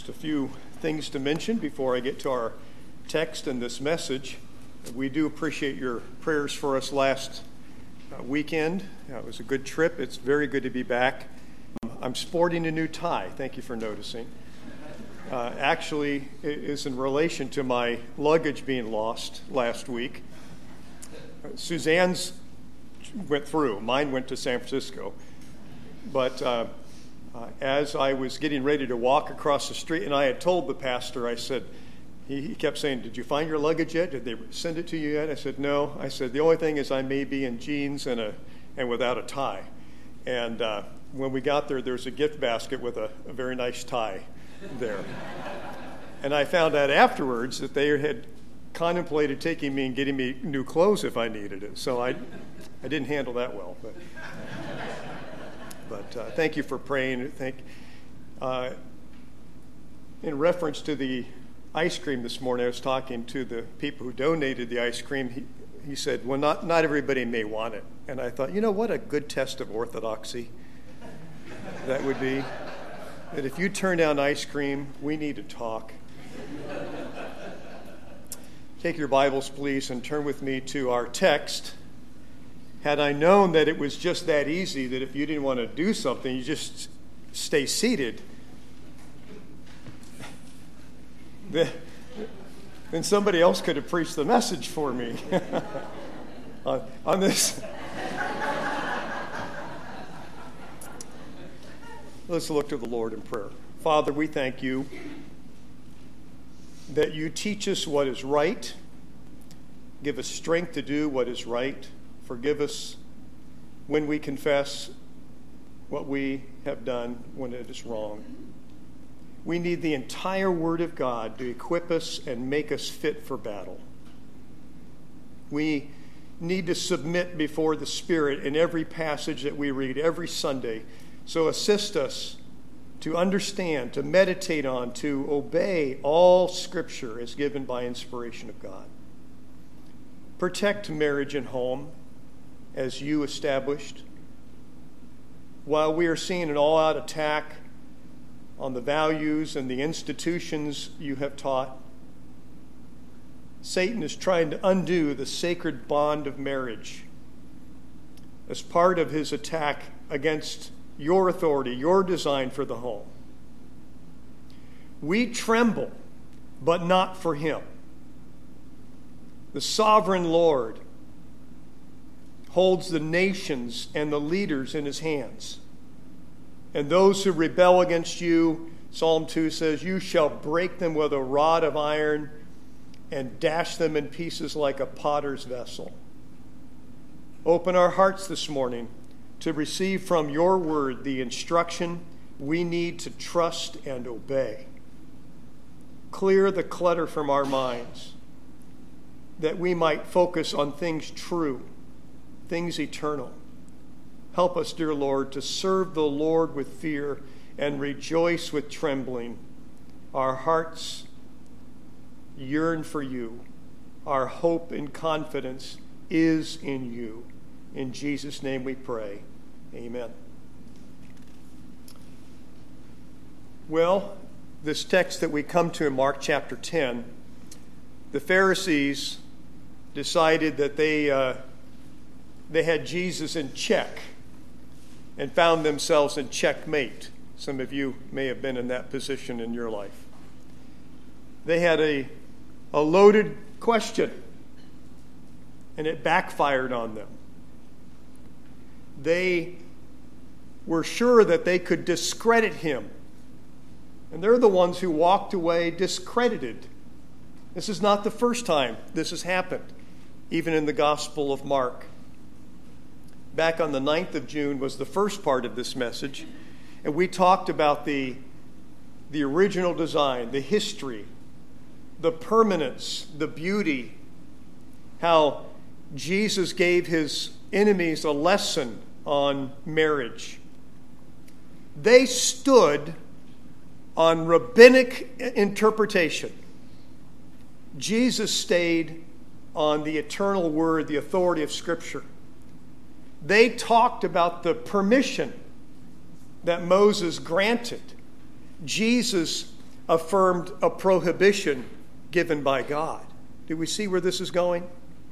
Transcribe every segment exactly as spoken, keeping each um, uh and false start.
Just a few things to mention before I get to our text and this message. We do appreciate your prayers for us last uh, weekend. Uh, it was a good trip. It's very good to be back. I'm sporting a new tie. Thank you for noticing. Uh, actually, it is in relation to my luggage being lost last week. Uh, Suzanne's went through. Mine went to San Francisco. But uh, uh, as I was getting ready to walk across the street, and I had told the pastor, I said, he, he kept saying, did you find your luggage yet? Did they send it to you yet? I said, no. I said, the only thing is I may be in jeans and a and without a tie. And uh, when we got there, there was a gift basket with a, a very nice tie there. And I found out afterwards that they had contemplated taking me and getting me new clothes if I needed it. So I, I didn't handle that well. But, but uh, thank you for praying. Thank. Uh, in reference to the ice cream this morning, I was talking to the people who donated the ice cream. He, he said, well, not, not everybody may want it. And I thought, you know, what a good test of orthodoxy that would be. That if you turn down ice cream, we need to talk. Take your Bibles, please, and turn with me to our text. Had I known that it was just that easy, that if you didn't want to do something, you just stay seated, then somebody else could have preached the message for me on, on this. Let's look to the Lord in prayer. Father, we thank you that you teach us what is right, give us strength to do what is right, forgive us when we confess what we have done when it is wrong. We need the entire Word of God to equip us and make us fit for battle. We need to submit before the Spirit in every passage that we read every Sunday. So assist us to understand, to meditate on, to obey all Scripture as given by inspiration of God. Protect marriage and home as you established. While we are seeing an all-out attack on the values and the institutions you have taught, Satan is trying to undo the sacred bond of marriage as part of his attack against your authority, your design for the home. We tremble, but not for him. The sovereign Lord holds the nations and the leaders in his hands. And those who rebel against you, Psalm two says, you shall break them with a rod of iron and dash them in pieces like a potter's vessel. Open our hearts this morning to receive from your word the instruction we need to trust and obey. Clear the clutter from our minds that we might focus on things true, things eternal. Help us, dear Lord, to serve the Lord with fear and rejoice with trembling. Our hearts yearn for you. Our hope and confidence is in you. In Jesus' name we pray. Amen. Well, this text that we come to in Mark chapter ten, the Pharisees decided that they uh, they had Jesus in check and found themselves in checkmate. Some of you may have been in that position in your life. They had a, a loaded question, and it backfired on them. They were sure that they could discredit him, and they're the ones who walked away discredited. This is not the first time this has happened, even in the Gospel of Mark. Back on the ninth of June was the first part of this message, and we talked about the, the original design, the history, the permanence, the beauty, how Jesus gave his enemies a lesson on marriage. They stood on rabbinic interpretation. Jesus stayed on the eternal word, the authority of Scripture. They talked about the permission that Moses granted. Jesus affirmed a prohibition given by God. Do we see where this is going?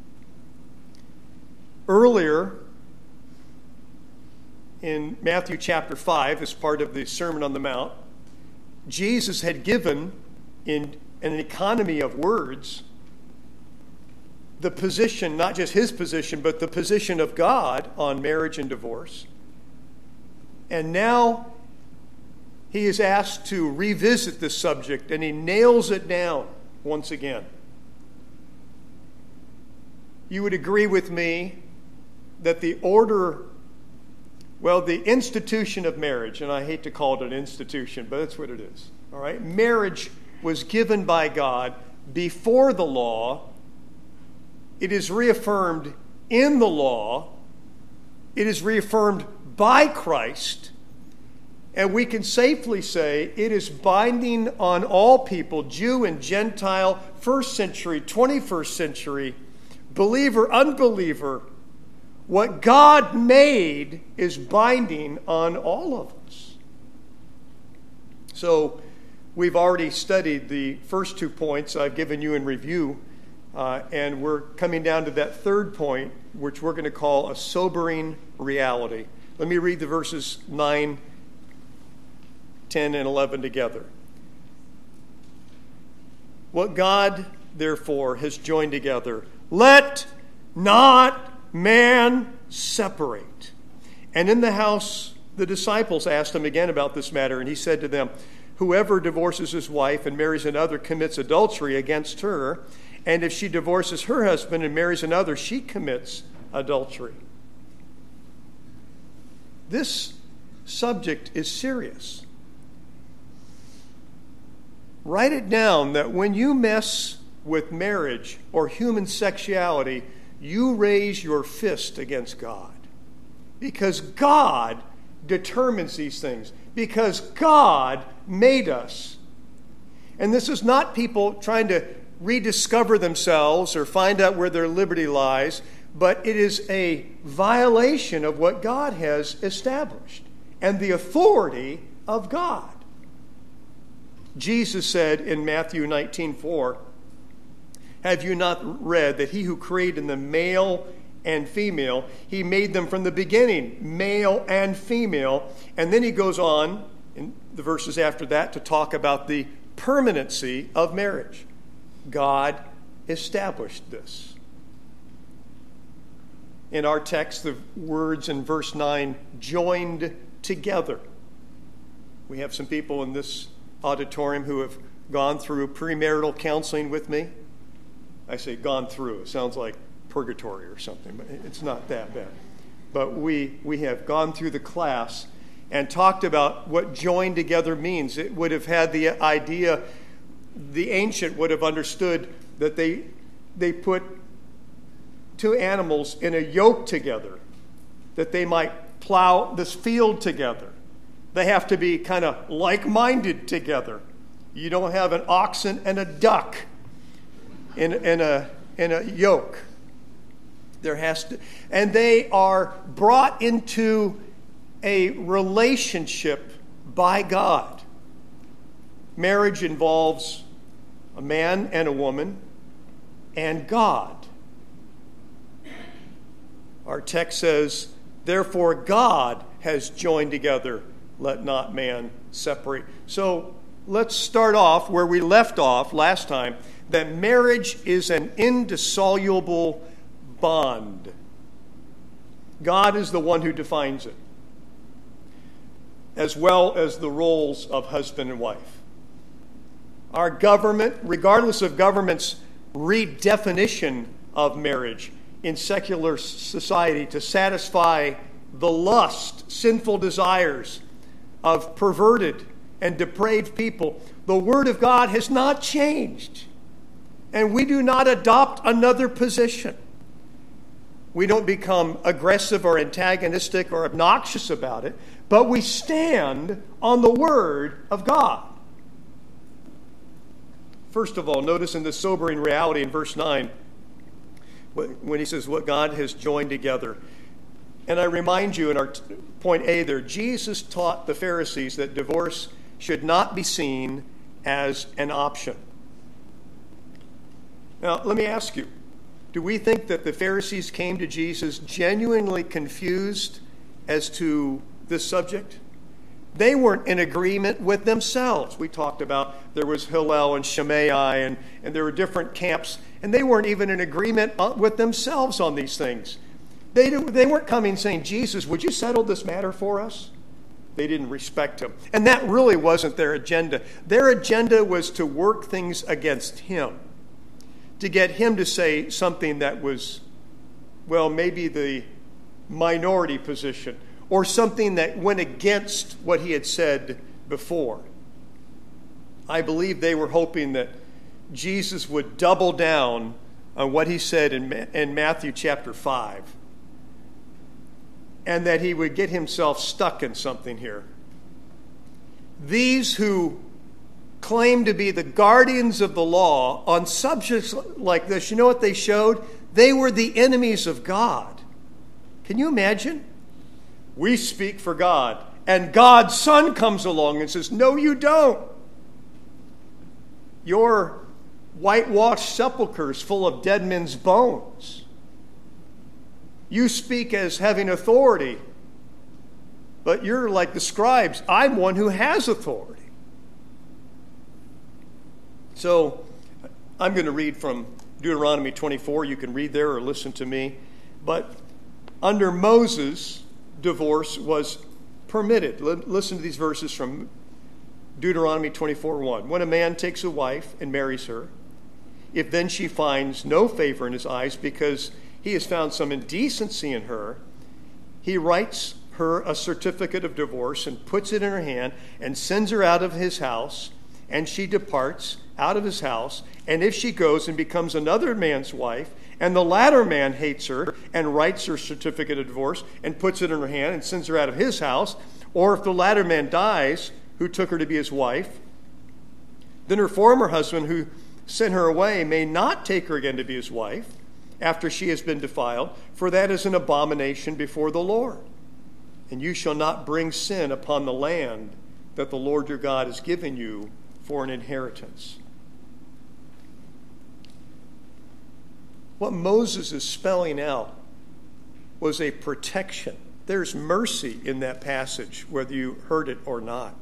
Earlier, in Matthew chapter five, as part of the Sermon on the Mount, Jesus had given, in an economy of words, the position, not just his position, but the position of God on marriage and divorce. And now he is asked to revisit this subject, and he nails it down once again. You would agree with me that the order, well, the institution of marriage, and I hate to call it an institution, but that's what it is, all right? Marriage was given by God before the law. It is reaffirmed in the law. It is reaffirmed by Christ. And we can safely say it is binding on all people, Jew and Gentile, first century, twenty-first century, believer, unbeliever. What God made is binding on all of us. So we've already studied the first two points I've given you in review, uh, and we're coming down to that third point, which we're going to call a sobering reality. Let me read the verses nine, ten, and eleven together. What God, therefore, has joined together, let not man separate. And in the house, the disciples asked him again about this matter, and he said to them, whoever divorces his wife and marries another commits adultery against her, and if she divorces her husband and marries another, she commits adultery. This subject is serious. Write it down that when you mess with marriage or human sexuality, you raise your fist against God. Because God determines these things. Because God made us. And this is not people trying to rediscover themselves or find out where their liberty lies, but it is a violation of what God has established and the authority of God. Jesus said in Matthew nineteen four, have you not read that he who created them male and female, he made them from the beginning, male and female. And then he goes on in the verses after that to talk about the permanency of marriage. God established this. In our text, the words in verse nine, joined together. We have some people in this auditorium who have gone through premarital counseling with me. I say gone through. It sounds like purgatory or something, but it's not that bad. But we we have gone through the class and talked about what joined together means. It would have had the idea, the ancient would have understood that they they put two animals in a yoke together, that they might plow this field together. They have to be kind of like-minded together. You don't have an oxen and a duck in, in a in a yoke. There has to, and they are brought into a relationship by God. Marriage involves a man and a woman and God. Our text says, therefore God has joined together, let not man separate. So let's start off where we left off last time, that marriage is an indissoluble bond. God is the one who defines it, as well as the roles of husband and wife. Our government, regardless of government's redefinition of marriage in secular society to satisfy the lust, sinful desires of perverted and depraved people, the Word of God has not changed. And we do not adopt another position. We don't become aggressive or antagonistic or obnoxious about it, but we stand on the Word of God. First of all, notice in the sobering reality in verse nine, when he says what God has joined together. And I remind you in our t- point A there, Jesus taught the Pharisees that divorce should not be seen as an option. Now, let me ask you, do we think that the Pharisees came to Jesus genuinely confused as to this subject? They weren't in agreement with themselves. We talked about there was Hillel and Shammai, and, and there were different camps, and they weren't even in agreement with themselves on these things. They, they weren't coming saying, Jesus, would you settle this matter for us? They didn't respect him. And that really wasn't their agenda. Their agenda was to work things against him, to get him to say something that was, well, maybe the minority position, or something that went against what he had said before. I believe they were hoping that Jesus would double down on what he said in, in Matthew chapter five, and that he would get himself stuck in something here. These who claim to be the guardians of the law on subjects like this, you know what they showed? They were the enemies of God. Can you imagine? We speak for God, and God's Son comes along and says, no, you don't. Your whitewashed sepulchres full of dead men's bones. You speak as having authority, but you're like the scribes. I'm one who has authority. So I'm going to read from Deuteronomy twenty-four. You can read there or listen to me. But under Moses, divorce was permitted. Listen to these verses from Deuteronomy twenty-four one. When a man takes a wife and marries her, if then she finds no favor in his eyes because he has found some indecency in her, he writes her a certificate of divorce and puts it in her hand and sends her out of his house, and she departs out of his house. And if she goes and becomes another man's wife, and the latter man hates her and writes her certificate of divorce and puts it in her hand and sends her out of his house, or if the latter man dies who took her to be his wife, then her former husband who sent her away may not take her again to be his wife after she has been defiled, for that is an abomination before the Lord. And you shall not bring sin upon the land that the Lord your God has given you for an inheritance. What Moses is spelling out was a protection. There's mercy in that passage, whether you heard it or not.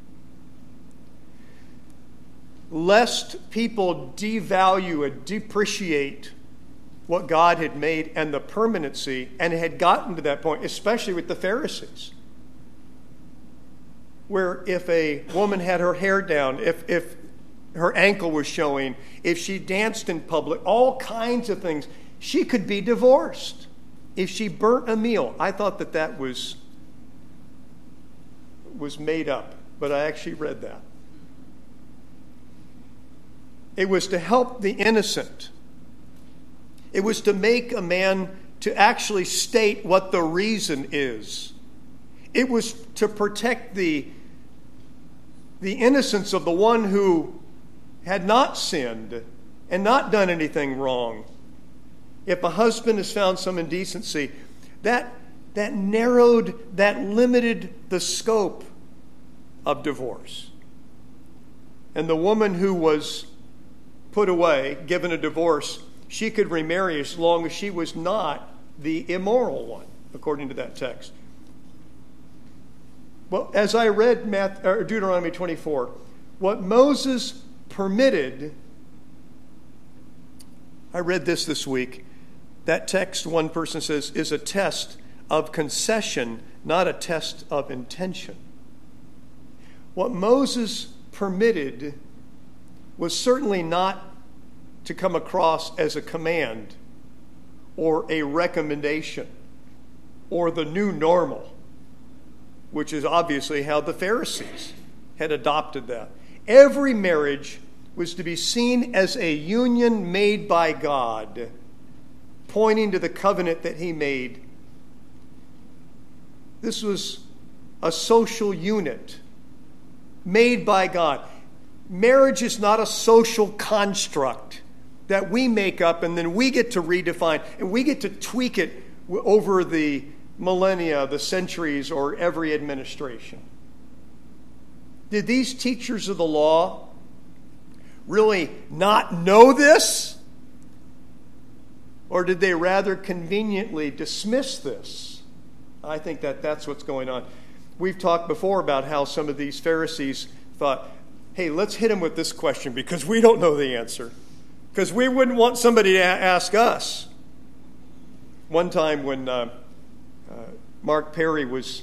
Lest people devalue and depreciate what God had made and the permanency, and it had gotten to that point, especially with the Pharisees, where if a woman had her hair down, if, if her ankle was showing, if she danced in public, all kinds of things, she could be divorced. If she burnt a meal, I thought that that was, was made up, but I actually read that. It was to help the innocent. It was to make a man to actually state what the reason is. It was to protect the, the innocence of the one who had not sinned and not done anything wrong. If a husband has found some indecency, that, that narrowed, that limited the scope of divorce. And the woman who was put away, given a divorce, she could remarry as long as she was not the immoral one, according to that text. Well, as I read Matthew, Deuteronomy twenty-four, what Moses permitted, I read this this week. That text, one person says, is a test of concession, not a test of intention. What Moses permitted was certainly not to come across as a command or a recommendation or the new normal, which is obviously how the Pharisees had adopted that. Every marriage was to be seen as a union made by God, pointing to the covenant that he made. This was a social unit made by God. Marriage is not a social construct that we make up and then we get to redefine and we get to tweak it over the millennia, the centuries, or every administration. Did these teachers of the law really not know this? Or did they rather conveniently dismiss this? I think that that's what's going on. We've talked before about how some of these Pharisees thought, hey, let's hit him with this question because we don't know the answer. Because we wouldn't want somebody to a- ask us. One time when uh, uh, Mark Perry was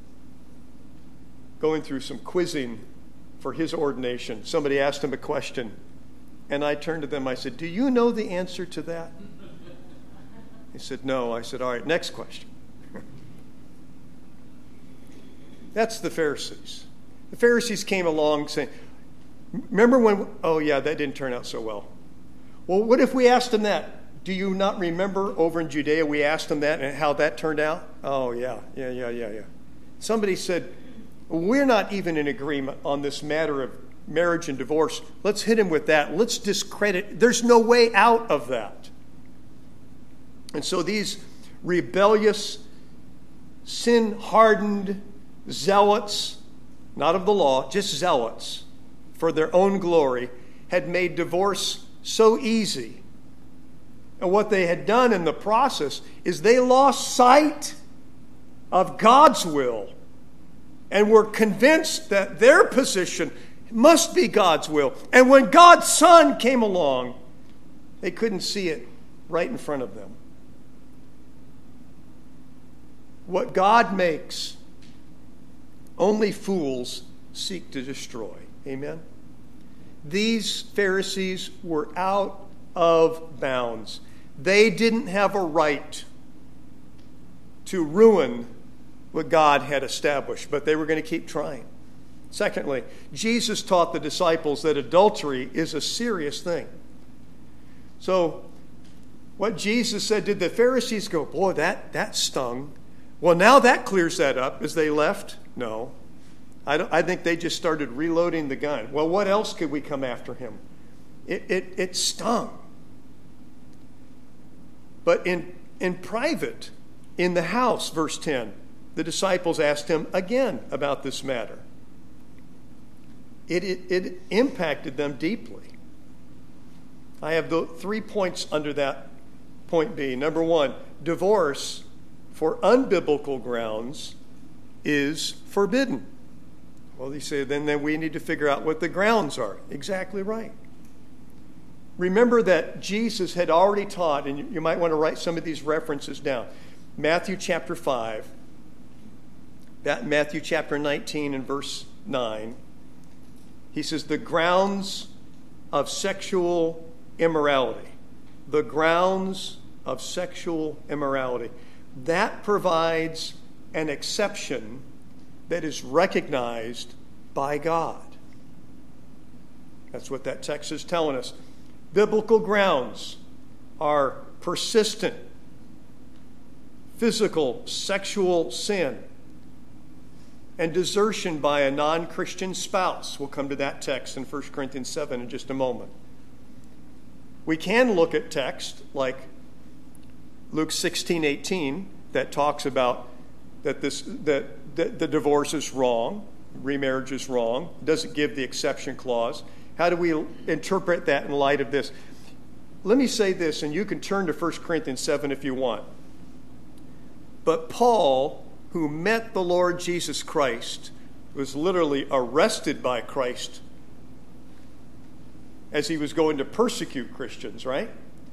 going through some quizzing for his ordination, somebody asked him a question, and I turned to them, I said, do you know the answer to that? He said, no. I said, all right, next question. That's the Pharisees. The Pharisees came along saying, remember when, oh yeah, that didn't turn out so well. Well, what if we asked them that? Do you not remember over in Judea we asked them that and how that turned out? Oh yeah, yeah, yeah, yeah, yeah. Somebody said, we're not even in agreement on this matter of marriage and divorce. Let's hit him with that. Let's discredit. There's no way out of that. And so these rebellious, sin-hardened zealots, not of the law, just zealots, for their own glory, had made divorce so easy. And what they had done in the process is they lost sight of God's will and were convinced that their position must be God's will. And when God's Son came along, they couldn't see it right in front of them. What God makes, only fools seek to destroy. Amen? These Pharisees were out of bounds. They didn't have a right to ruin what God had established, but they were going to keep trying. Secondly, Jesus taught the disciples that adultery is a serious thing. So, what Jesus said, did the Pharisees go, boy, that, that stung? Well, now that clears that up as they left? No. I, don't, I think they just started reloading the gun. Well, what else could we come after him? It, it, it stung. But in, in private, in the house, verse ten, the disciples asked him again about this matter. It, it, it impacted them deeply. I have the three points under that point B. Number one, divorce for unbiblical grounds is forbidden. Well, they say, then, then we need to figure out what the grounds are. Exactly right. Remember that Jesus had already taught, and you, you might want to write some of these references down. Matthew chapter five, that Matthew chapter nineteen and verse nine. He says, the grounds of sexual immorality. The grounds of sexual immorality. That provides an exception that is recognized by God. That's what that text is telling us. Biblical grounds are persistent, physical, sexual sin, and desertion by a non-Christian spouse. We'll come to that text in First Corinthians seven in just a moment. We can look at text like Luke sixteen eighteen that talks about that this that the, the divorce is wrong, remarriage is wrong. It doesn't give the exception clause. How do we interpret that in light of this? Let me say this, and you can turn to First Corinthians seven if you want. But Paul, who met the Lord Jesus Christ, was literally arrested by Christ as he was going to persecute Christians, right?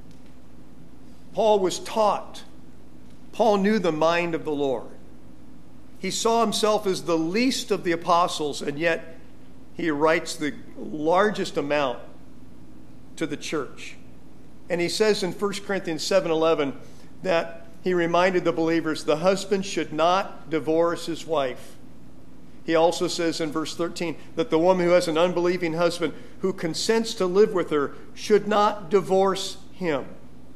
Paul was taught. Paul knew the mind of the Lord. He saw himself as the least of the apostles, and yet he writes the largest amount to the church. And he says in First Corinthians seven eleven that he reminded the believers the husband should not divorce his wife. He also says in verse thirteen that the woman who has an unbelieving husband who consents to live with her should not divorce him.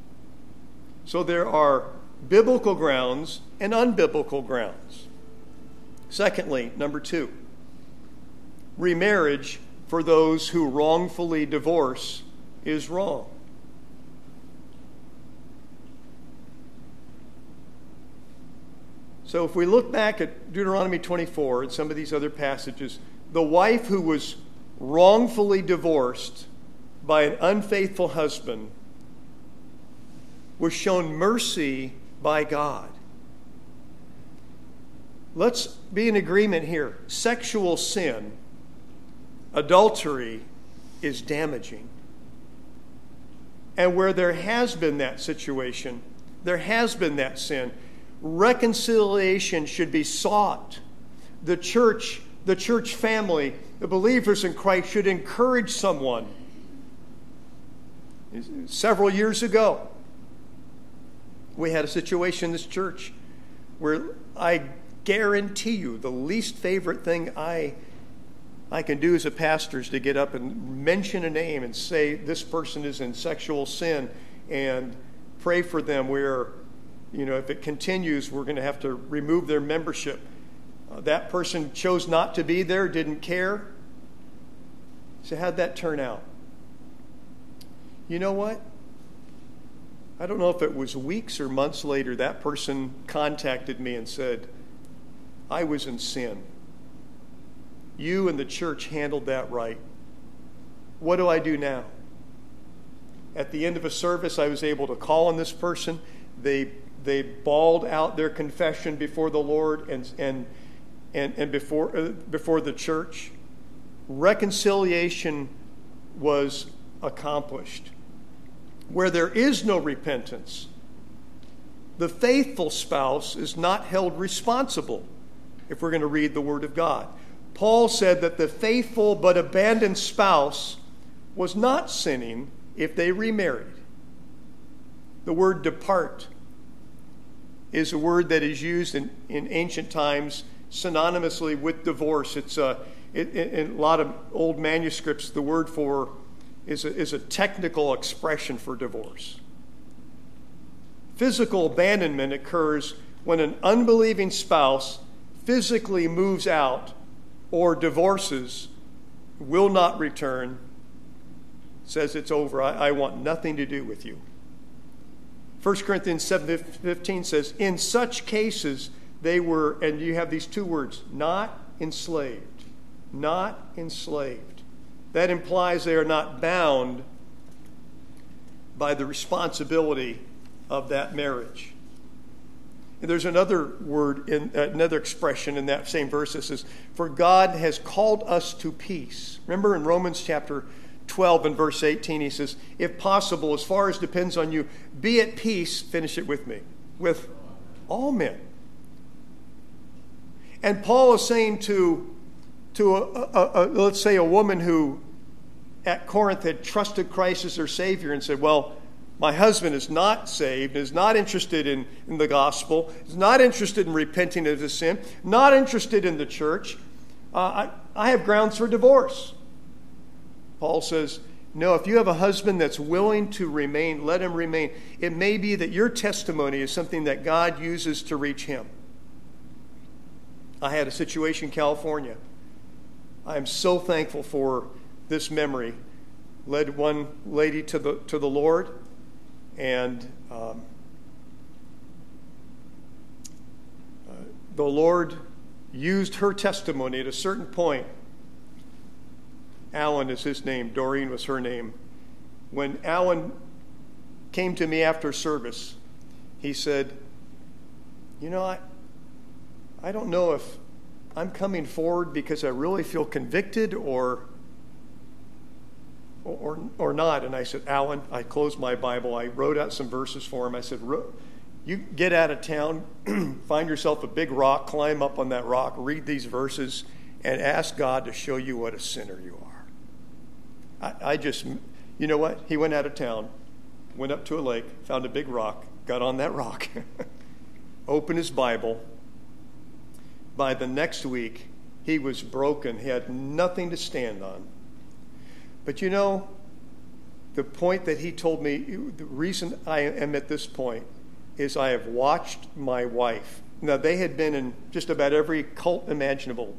So there are biblical grounds and unbiblical grounds. Secondly, number two, remarriage for those who wrongfully divorce is wrong. So if we look back at Deuteronomy twenty-four and some of these other passages, the wife who was wrongfully divorced by an unfaithful husband was shown mercy by God. Let's be in agreement here. Sexual sin, adultery, is damaging. And where there has been that situation, there has been that sin, reconciliation should be sought. The church, the church family, the believers in Christ should encourage someone. Several years ago, we had a situation in this church where I guarantee you the least favorite thing I I can do as a pastor is to get up and mention a name and say this person is in sexual sin and pray for them where, you know, if it continues, we're going to have to remove their membership. Uh, that person chose not to be there, didn't care. So how'd that turn out? You know what? I don't know if it was weeks or months later, that person contacted me and said, I was in sin. You and the church handled that right. What do I do now? At the end of a service, I was able to call on this person. They they bawled out their confession before the Lord and and and, and before uh, before the church. Reconciliation was accomplished. Where there is no repentance, the faithful spouse is not held responsible, if we're going to read the Word of God. Paul said that the faithful but abandoned spouse was not sinning if they remarried. The word depart is a word that is used in, in ancient times synonymously with divorce. It's a, it, in a lot of old manuscripts, the word for is a, is a technical expression for divorce. Physical abandonment occurs when an unbelieving spouse physically moves out or divorces, will not return, says it's over, I, I want nothing to do with you. First Corinthians seven fifteen says, in such cases they were, and you have these two words, not enslaved. Not enslaved. That implies they are not bound by the responsibility of that marriage. And there's another word, in uh, another expression in that same verse that says, for God has called us to peace. Remember in Romans chapter twelve and verse eighteen, he says, if possible, as far as depends on you, be at peace, finish it with me, with all men. And Paul is saying to, to a, a, a, let's say a woman who at Corinth had trusted Christ as her Savior and said, well, my husband is not saved, is not interested in, in the gospel, is not interested in repenting of his sin, not interested in the church. Uh, I, I have grounds for divorce. Paul says, no, if you have a husband that's willing to remain, let him remain. It may be that your testimony is something that God uses to reach him. I had a situation in California. I am so thankful for this memory. Led one lady to the to the Lord. And um, uh, the Lord used her testimony at a certain point. Alan is his name. Doreen was her name. When Alan came to me after service, he said, you know, I, I don't know if I'm coming forward because I really feel convicted or Or, or not. And I said, Alan, I closed my Bible. I wrote out some verses for him. I said, you get out of town, find yourself a big rock, climb up on that rock, read these verses, and ask God to show you what a sinner you are. I, I just, you know what? He went out of town, went up to a lake, found a big rock, got on that rock, opened his Bible. By the next week, he was broken. He had nothing to stand on. But you know, the point that he told me, the reason I am at this point is I have watched my wife. Now, they had been in just about every cult imaginable.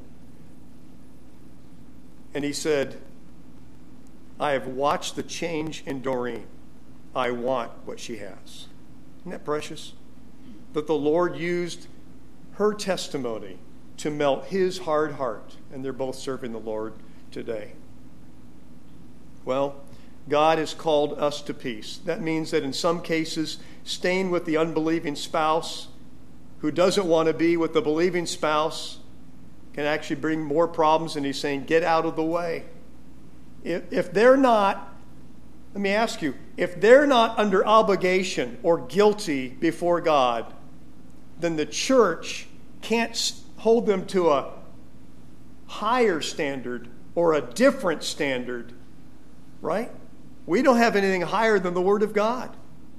And he said, I have watched the change in Doreen. I want what she has. Isn't that precious? That the Lord used her testimony to melt his hard heart. And they're both serving the Lord today. Well, God has called us to peace. That means that in some cases, staying with the unbelieving spouse who doesn't want to be with the believing spouse can actually bring more problems, and he's saying, get out of the way. If, if they're not, let me ask you, if they're not under obligation or guilty before God, then the church can't hold them to a higher standard or a different standard, right? We don't have anything higher than the Word of God.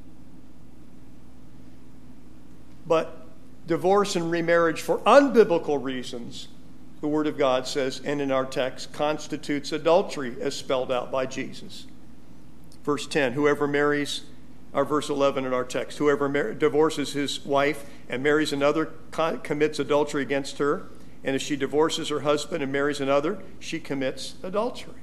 But divorce and remarriage for unbiblical reasons, the Word of God says, and in our text, constitutes adultery as spelled out by Jesus. Verse ten, whoever marries, or verse eleven in our text, whoever mar- divorces his wife and marries another con- commits adultery against her. And if she divorces her husband and marries another, she commits adultery.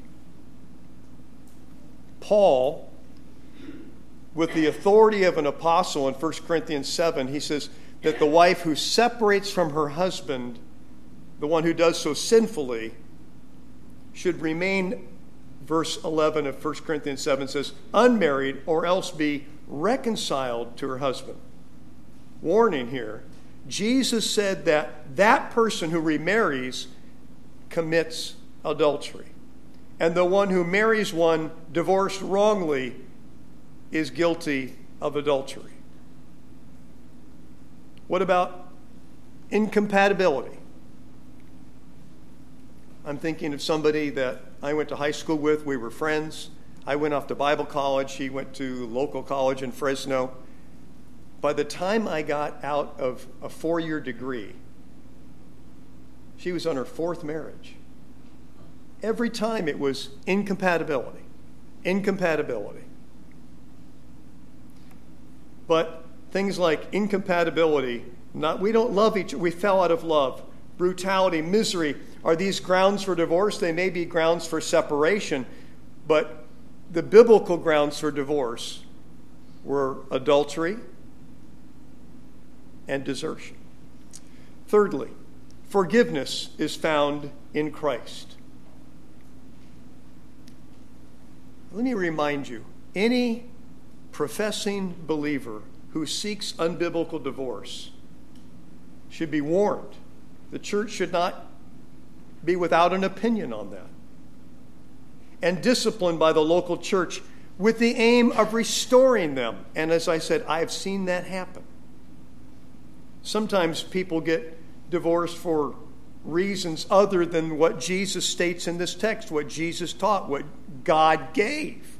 Paul, with the authority of an apostle in First Corinthians seven, he says that the wife who separates from her husband, the one who does so sinfully, should remain, verse eleven of First Corinthians seven says, unmarried or else be reconciled to her husband. Warning here, Jesus said that that person who remarries commits adultery. And the one who marries one divorced wrongly is guilty of adultery. What about incompatibility? I'm thinking of somebody that I went to high school with. We were friends. I went off to Bible college. He went to local college in Fresno. By the time I got out of a four-year degree, she was on her fourth marriage. Every time it was incompatibility, incompatibility. But things like incompatibility, not we don't love each other, we fell out of love, brutality, misery, are these grounds for divorce? They may be grounds for separation, but the biblical grounds for divorce were adultery and desertion. Thirdly, forgiveness is found in Christ. Let me remind you, any professing believer who seeks unbiblical divorce should be warned. The church should not be without an opinion on that. And disciplined by the local church with the aim of restoring them. And as I said, I've seen that happen. Sometimes people get divorced for reasons other than what Jesus states in this text, what Jesus taught, what God gave.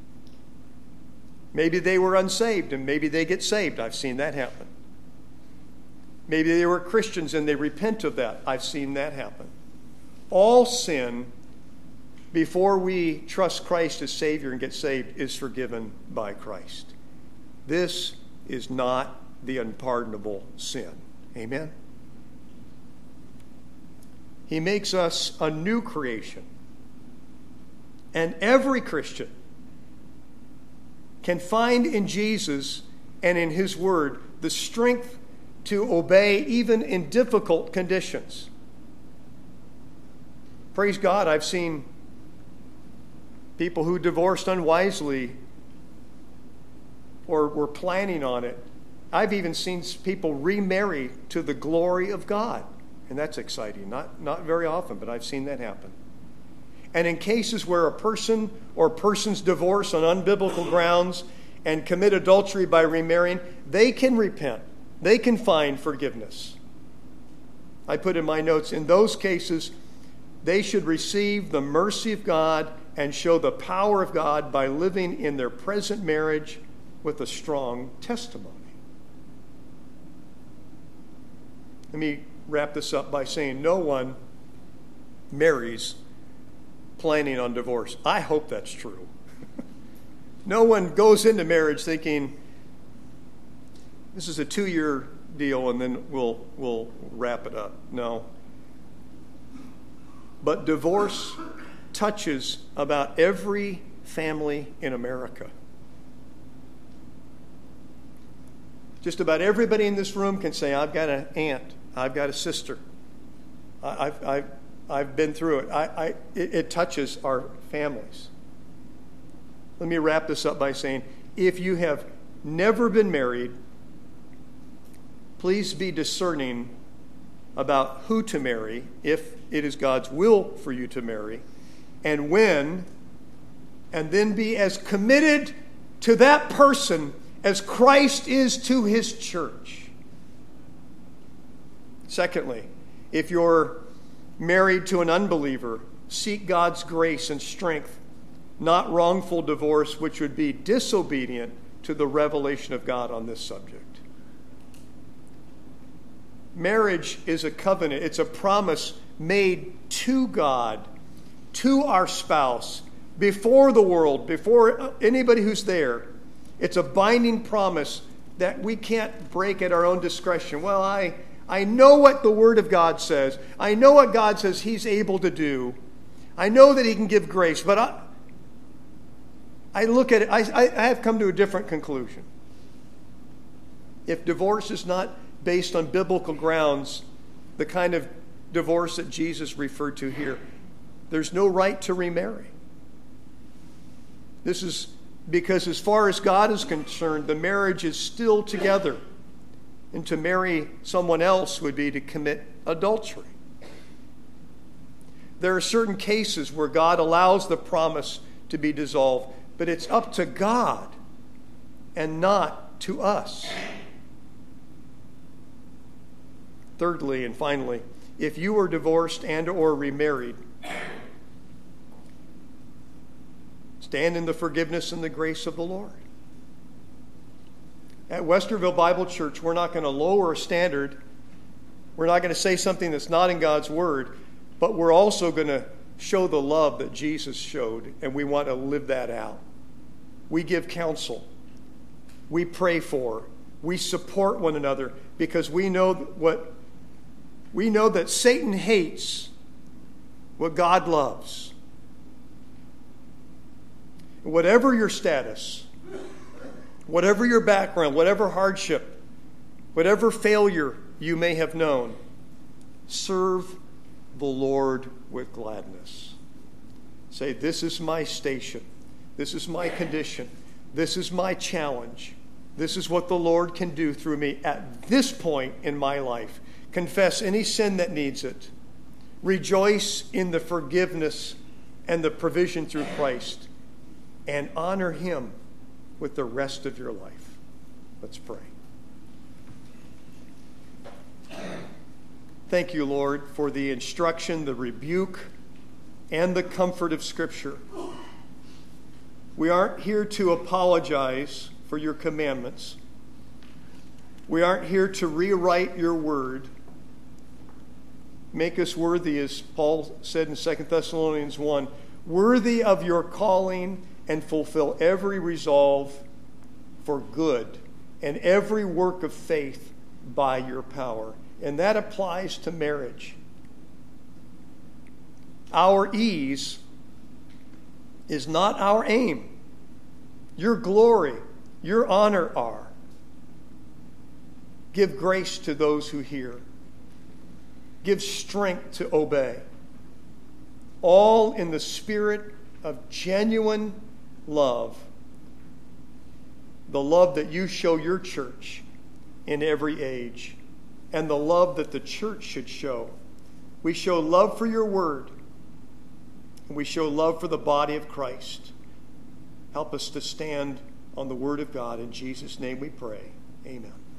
Maybe they were unsaved and maybe they get saved. I've seen that happen. Maybe they were Christians and they repent of that. I've seen that happen. All sin, before we trust Christ as Savior and get saved, is forgiven by Christ. This is not the unpardonable sin. Amen? He makes us a new creation. And every Christian can find in Jesus and in His Word the strength to obey even in difficult conditions. Praise God, I've seen people who divorced unwisely or were planning on it. I've even seen people remarry to the glory of God. And that's exciting. Not, not very often, but I've seen that happen. And in cases where a person or persons divorce on unbiblical grounds and commit adultery by remarrying, they can repent. They can find forgiveness. I put in my notes, in those cases, they should receive the mercy of God and show the power of God by living in their present marriage with a strong testimony. Let me wrap this up by saying no one marries planning on divorce. I hope that's true. No one goes into marriage thinking, this is a two-year deal and then we'll we'll wrap it up. No. But divorce touches about every family in America. Just about everybody in this room can say, I've got an aunt, I've got a sister. I, I've, I've, I've been through it. I, I, it. It touches our families. let me wrap this up by saying, if you have never been married, please be discerning about who to marry, if it is God's will for you to marry, and when, and then be as committed to that person as Christ is to his church. Secondly, if you're married to an unbeliever, seek God's grace and strength, not wrongful divorce, which would be disobedient to the revelation of God on this subject. Marriage is a covenant. It's a promise made to God, to our spouse, before the world, before anybody who's there. It's a binding promise that we can't break at our own discretion. Well, I, I know what the Word of God says. I know what God says he's able to do. I know that he can give grace, but I, I look at it, I, I have come to a different conclusion. If divorce is not based on biblical grounds, the kind of divorce that Jesus referred to here, there's no right to remarry. This is because as far as God is concerned, the marriage is still together. And to marry someone else would be to commit adultery. There are certain cases where God allows the promise to be dissolved, but it's up to God and not to us. Thirdly and finally, if you are divorced and or remarried, stand in the forgiveness and the grace of the Lord. At Westerville Bible Church, we're not going to lower a standard. We're not going to say something that's not in God's Word, but we're also going to show the love that Jesus showed, and we want to live that out. We give counsel. We pray for. We support one another because we know what we know that Satan hates what God loves. Whatever your status, whatever your background, whatever hardship, whatever failure you may have known, serve the Lord with gladness. Say, this is my station. This is my condition. This is my challenge. This is what the Lord can do through me at this point in my life. Confess any sin that needs it. Rejoice in the forgiveness and the provision through Christ. And honor him with the rest of your life. Let's pray. Thank you, Lord, for the instruction, the rebuke, and the comfort of Scripture. We aren't here to apologize for your commandments. We aren't here to rewrite your word. Make us worthy, as Paul said in Second Thessalonians one, worthy of your calling, and fulfill every resolve for good and every work of faith by your power. And that applies to marriage. Our ease is not our aim. Your glory, your honor are. Give grace to those who hear. Give strength to obey. All in the spirit of genuine love. The love that you show your church in every age. And the love that the church should show. We show love for your word. And we show love for the body of Christ. Help us to stand on the word of God. In Jesus' name we pray. Amen.